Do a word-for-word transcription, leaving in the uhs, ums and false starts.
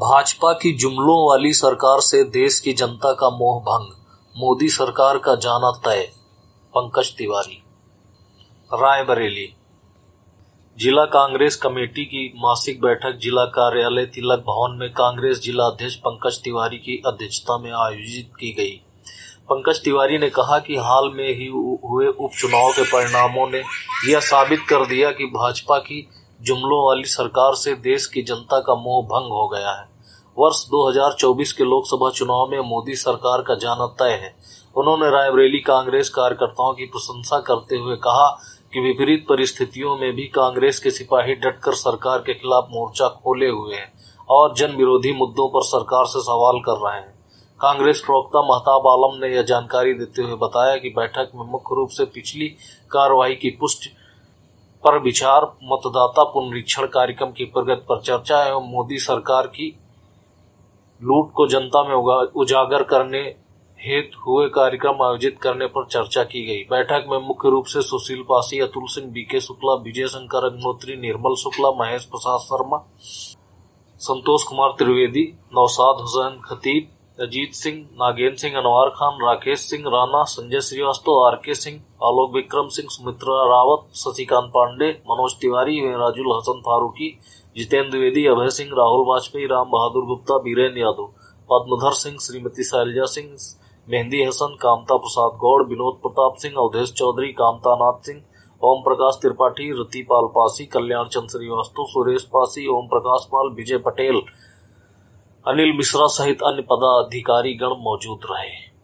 भाजपा की जुमलों वाली सरकार से देश की जनता का मोह भंग, मोदी सरकार का जाना तय। पंकज तिवारी। रायबरेली। जिला कांग्रेस कमेटी की मासिक बैठक जिला कार्यालय तिलक भवन में कांग्रेस जिला अध्यक्ष पंकज तिवारी की अध्यक्षता में आयोजित की गई। पंकज तिवारी ने कहा कि हाल में ही हुए उपचुनाव के परिणामों ने यह साबित कर दिया कि भाजपा की जुमलों वाली सरकार से देश की जनता का मोह भंग हो गया है। वर्ष दो हज़ार चौबीस के लोकसभा चुनाव में मोदी सरकार का जाना तय है। उन्होंने रायबरेली कांग्रेस कार्यकर्ताओं की प्रशंसा करते हुए कहा कि विपरीत परिस्थितियों में भी कांग्रेस के सिपाही डटकर सरकार के खिलाफ मोर्चा खोले हुए हैं और जन विरोधी मुद्दों पर सरकार से सवाल कर रहे हैं। कांग्रेस प्रवक्ता महताब आलम ने यह जानकारी देते हुए बताया कि बैठक में मुख्य रूप से पिछली कार्रवाई की पुष्टि पर विचार, मतदाता पुनरीक्षण कार्यक्रम की प्रगति पर चर्चा एवं मोदी सरकार की लूट को जनता में उजागर करने हेतु हुए कार्यक्रम आयोजित करने पर चर्चा की गई। बैठक में मुख्य रूप से Sushil Pasi, Atul Singh, B K Shukla, Vijay Shankar Agnihotri, Nirmal Shukla, Mahesh Prasad Sharma, Santosh Kumar Trivedi, Naushad Hussain Khatib, Ajit Singh, Nagendra Singh, Anwar Khan, Rakesh Singh Rana, Sanjay Srivastava, R K Singh, आलोक विक्रम सिंह, सुमित्रा रावत, शशिकांत पांडे, मनोज तिवारी, राजुल हसन फारूकी, जितेंद्र द्विवेदी, अभय सिंह, राहुल वाजपेयी, राम बहादुर गुप्ता, बीरेन यादव, पद्मधर सिंह, श्रीमती शैलजा सिंह, मेहंदी हसन, कामता प्रसाद गौड़, विनोद प्रताप सिंह, अवधेश चौधरी, कामता नाथ सिंह, ओम प्रकाश त्रिपाठी, रतिपाल पासी, कल्याण चंद्र श्रीवास्तव, सुरेश पासी, ओम प्रकाश पाल, विजय पटेल, अनिल मिश्रा सहित अन्य पदाधिकारी गण मौजूद रहे।